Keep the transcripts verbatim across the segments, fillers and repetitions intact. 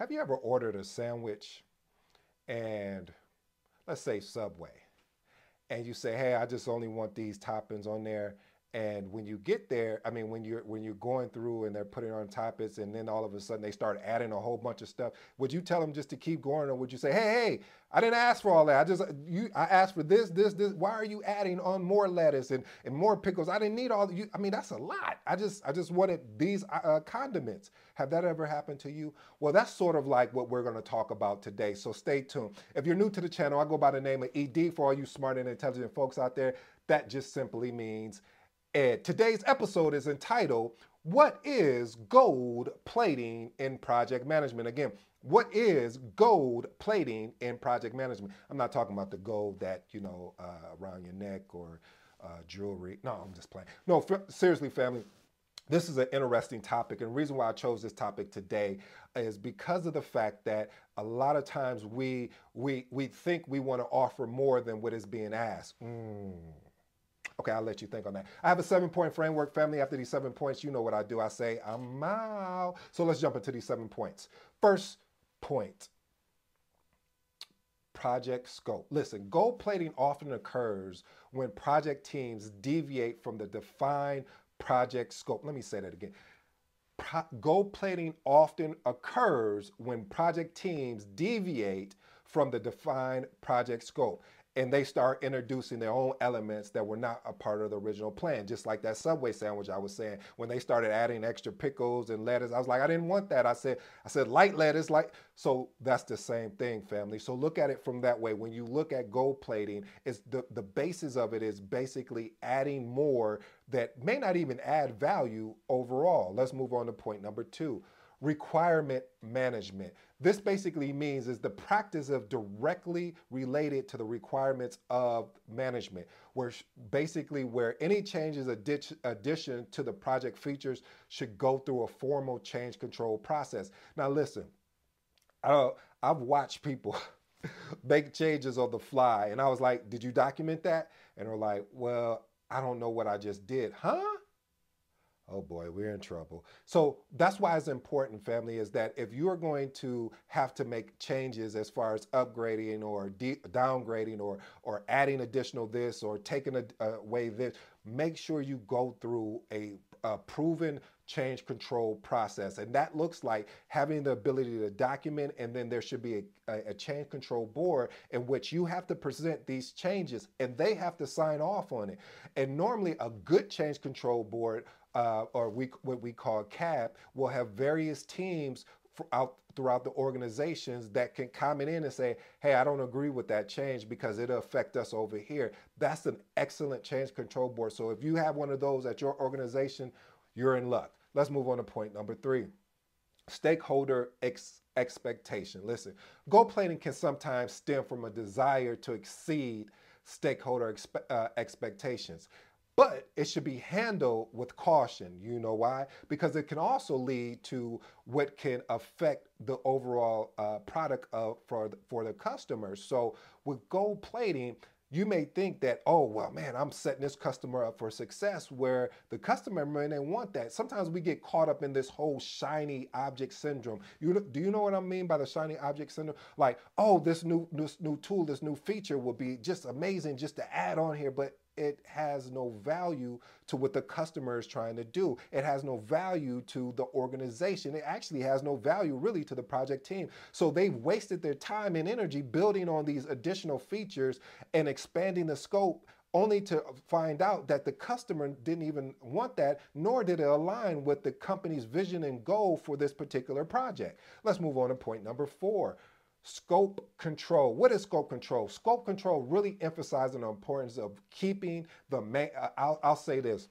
Have you ever ordered a sandwich and let's say Subway, and you say, "Hey, I just only want these toppings on there." And when you get there, I mean, when you're when you're going through and they're putting on toppings, and then all of a sudden they start adding a whole bunch of stuff, would you tell them just to keep going, or would you say, "Hey, hey, I didn't ask for all that. I just you I asked for this, this, this. Why are you adding on more lettuce and, and more pickles? I didn't need all you. I mean, that's a lot. I just I just wanted these uh, condiments." Have that ever happened to you? Well, that's sort of like what we're going to talk about today. So stay tuned. If you're new to the channel, I go by the name of E D. For all you smart and intelligent folks out there, that just simply means Ed. Today's episode is entitled, "What is gold plating in project management?" Again, what is gold plating in project management? I'm not talking about the gold that, you know, uh, around your neck or uh, jewelry. No, I'm just playing. No, seriously, family. This is an interesting topic, and the reason why I chose this topic today is because of the fact that a lot of times we we we think we want to offer more than what is being asked. Mm. Okay, I'll let you think on that. I have a seven-point framework, family. After these seven points, you know what I do. I say, I'm out. So let's jump into these seven points. First point, project scope. Listen, gold plating often occurs when project teams deviate from the defined project scope. Let me say that again. Pro- gold plating often occurs when project teams deviate from the defined project scope and they start introducing their own elements that were not a part of the original plan. Just like that Subway sandwich I was saying, when they started adding extra pickles and lettuce, I was like, I didn't want that. I said, I said light lettuce, like, so that's the same thing, family. So look at it from that way. When you look at gold plating, it's the, the basis of it is basically adding more that may not even add value overall. Let's move on to point number two. Requirement management. This basically means is the practice of directly related to the requirements of management, where basically where any changes addi- addition to the project features should go through a formal change control process. Now listen, I, I've watched people make changes on the fly, and I was like, did you document that? And they're like, well, I don't know what I just did. Huh? Oh boy, we're in trouble. So that's why it's important, family, is that if you are going to have to make changes as far as upgrading or de- downgrading or or adding additional this or taking a, away this, make sure you go through a, a proven change control process. And that looks like having the ability to document, and then there should be a, a, a change control board in which you have to present these changes and they have to sign off on it. And normally a good change control board uh, or we, what we call C A B, will have various teams for out throughout the organizations that can comment in and say, hey, I don't agree with that change because it'll affect us over here. That's an excellent change control board. So if you have one of those at your organization, you're in luck. Let's move on to point number three. Stakeholder ex- expectation. Listen, gold plating can sometimes stem from a desire to exceed stakeholder expe- uh, expectations. But it should be handled with caution. You know why? Because it can also lead to what can affect the overall uh, product of, for, the, for the customers. So with gold plating, you may think that, oh, well, man, I'm setting this customer up for success, where the customer may not want that. Sometimes we get caught up in this whole shiny object syndrome. You, do you know what I mean by the shiny object syndrome? Like, oh, this new, this new tool, this new feature will be just amazing just to add on here, but it has no value to what the customer is trying to do. It has no value to the organization. It actually has no value really to the project team. So they've wasted their time and energy building on these additional features and expanding the scope, only to find out that the customer didn't even want that, nor did it align with the company's vision and goal for this particular project. Let's move on to point number four. Scope control. What is scope control? Scope control really emphasizing the importance of keeping the main, I'll, I'll say this.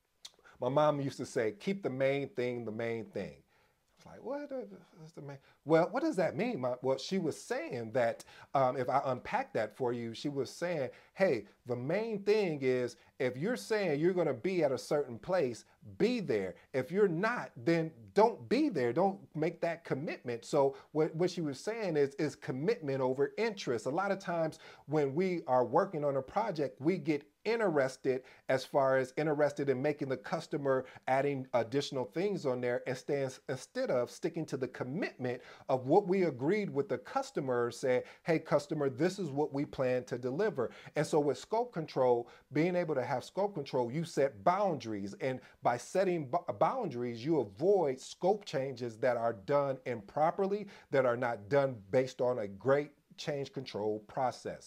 My mom used to say, keep the main thing the main thing. I was like, what is the main? Well, what does that mean? My, well, she was saying that, um, if I unpack that for you, she was saying, hey, the main thing is if you're saying you're going to be at a certain place, be there. If you're not, then don't be there. Don't make that commitment. So what, what she was saying is, is commitment over interest. A lot of times when we are working on a project, we get interested as far as interested in making the customer adding additional things on there instead, instead of sticking to the commitment of what we agreed with the customer, saying, hey, customer, this is what we plan to deliver. And so with scope control, being able to have scope control, you set boundaries. And by setting boundaries, you avoid scope changes that are done improperly, that are not done based on a great change control process.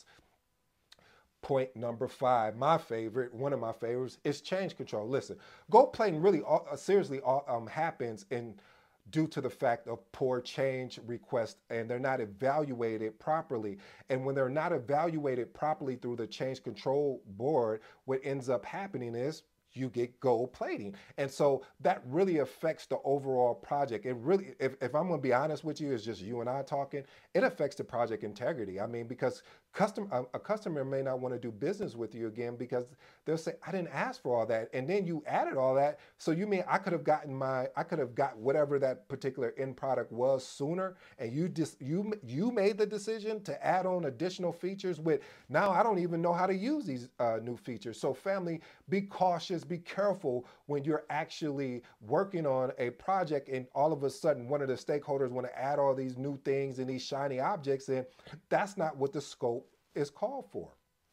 Point number five, my favorite, one of my favorites, is change control. Listen, gold plating really uh, seriously uh, um, happens in due to the fact of poor change requests, and they're not evaluated properly. And when they're not evaluated properly through the change control board, what ends up happening is you get gold plating. And so that really affects the overall project. It really, if, if I'm gonna be honest with you, it's just you and I talking, it affects the project integrity. I mean, because custom, a, a customer may not wanna do business with you again because they'll say, I didn't ask for all that. And then you added all that. So you mean I could have gotten my, I could have got whatever that particular end product was sooner. And you just, you, you made the decision to add on additional features with, now I don't even know how to use these uh, new features. So family, be cautious, be careful when you're actually working on a project and all of a sudden one of the stakeholders want to add all these new things and these shiny objects, and that's not what the scope is called for.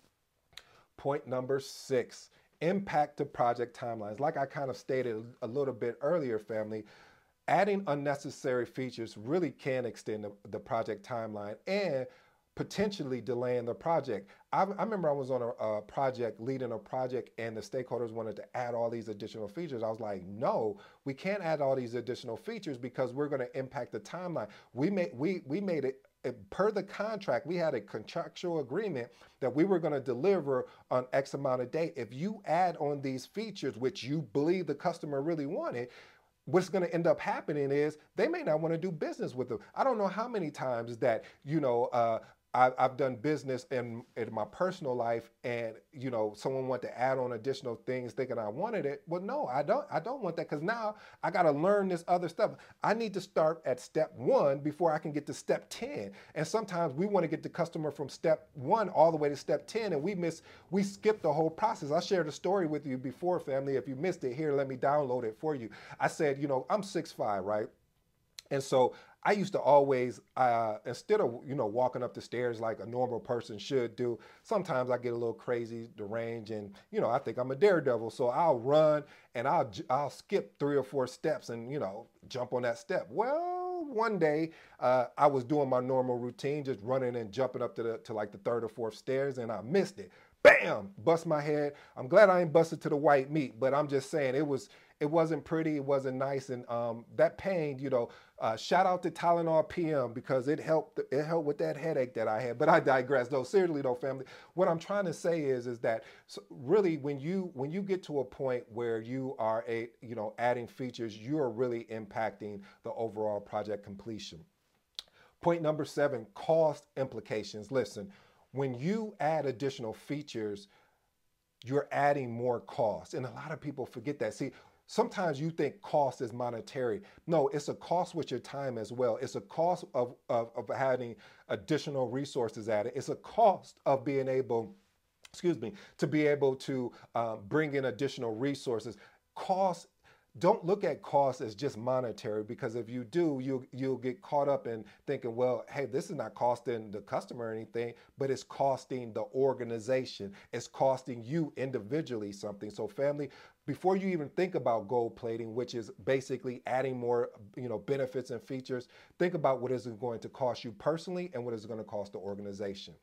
Point number six, impact to project timelines. Like I kind of stated a little bit earlier, family, adding unnecessary features really can extend the, the project timeline and potentially delaying the project. I, I remember I was on a, a project, leading a project, and the stakeholders wanted to add all these additional features. I was like, no, we can't add all these additional features because we're going to impact the timeline. We made, we, we made it, per the contract, we had a contractual agreement that we were going to deliver on X amount of date. If you add on these features, which you believe the customer really wanted, what's going to end up happening is they may not want to do business with them. I don't know how many times that, you know, uh, I've done business in, in my personal life, and you know, someone wanted to add on additional things thinking I wanted it. Well, no, I don't. I don't want that, because now I got to learn this other stuff. I need to start at step one before I can get to step ten. And sometimes we want to get the customer from step one all the way to step ten, and we miss, we skip the whole process. I shared a story with you before, family. If you missed it, here, let me download it for you. I said, you know, I'm six five, right? And so I used to always, uh, instead of, you know, walking up the stairs like a normal person should do, sometimes I get a little crazy, deranged, and, you know, I think I'm a daredevil. So I'll run and I'll, I'll skip three or four steps and, you know, jump on that step. Well, one day uh, I was doing my normal routine, just running and jumping up to, the, to like the third or fourth stairs, and I missed it. Bam! Bust my head. I'm glad I ain't busted to the white meat, but I'm just saying it was, it wasn't pretty, it wasn't nice, and um, that pain, you know, uh, shout out to Tylenol P M, because it helped, it helped with that headache that I had, but I digress. Though, seriously though, family, what I'm trying to say is, is that so really when you, when you get to a point where you are, a, you know, adding features, you are really impacting the overall project completion. Point number seven, cost implications. Listen, when you add additional features, you're adding more cost. And a lot of people forget that. See, sometimes you think cost is monetary. No, it's a cost with your time as well. It's a cost of, of, of having additional resources added. It's a cost of being able, excuse me, to be able to um, bring in additional resources. Cost, don't look at cost as just monetary, because if you do, you'll, you'll get caught up in thinking, well, hey, this is not costing the customer anything, but it's costing the organization. It's costing you individually something. So family, before you even think about gold plating, which is basically adding more, you know, benefits and features, think about what is it going to cost you personally and what is it going to cost the organization.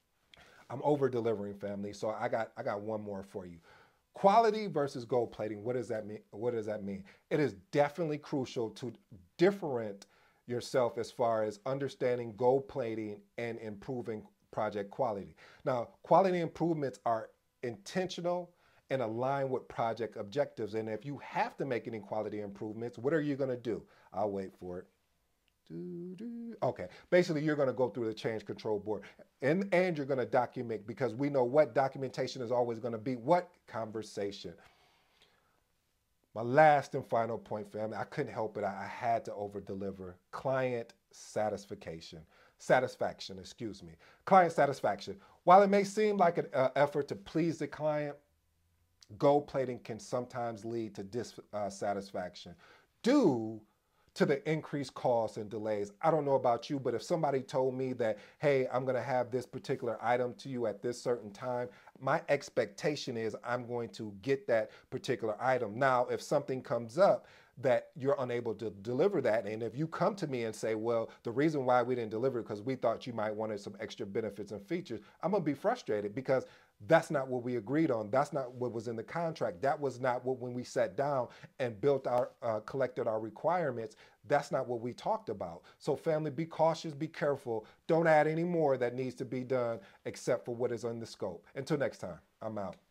I'm over delivering, family. So I got, I got one more for you. Quality versus gold plating. What does that mean? What does that mean? It is definitely crucial to differentiate yourself as far as understanding gold plating and improving project quality. Now, quality improvements are intentional and align with project objectives. And if you have to make any quality improvements, what are you going to do? I'll wait for it. Do, do. Okay, basically you're going to go through the change control board and, and you're going to document, because we know what documentation is always going to be what conversation. My last and final point, family, I couldn't help it. I, I had to over deliver. Client satisfaction. Satisfaction, excuse me. Client satisfaction. While it may seem like an uh, effort to please the client, gold plating can sometimes lead to dissatisfaction due to the increased costs and delays. I don't know about you, but if somebody told me that, hey, I'm going to have this particular item to you at this certain time, my expectation is I'm going to get that particular item. Now, if something comes up that you're unable to deliver that, and if you come to me and say, well, the reason why we didn't deliver it because we thought you might wanted some extra benefits and features, I'm going to be frustrated, because that's not what we agreed on. That's not what was in the contract. That was not what, when we sat down and built our, uh, collected our requirements, that's not what we talked about. So family, be cautious, be careful. Don't add any more that needs to be done except for what is in the scope. Until next time, I'm out.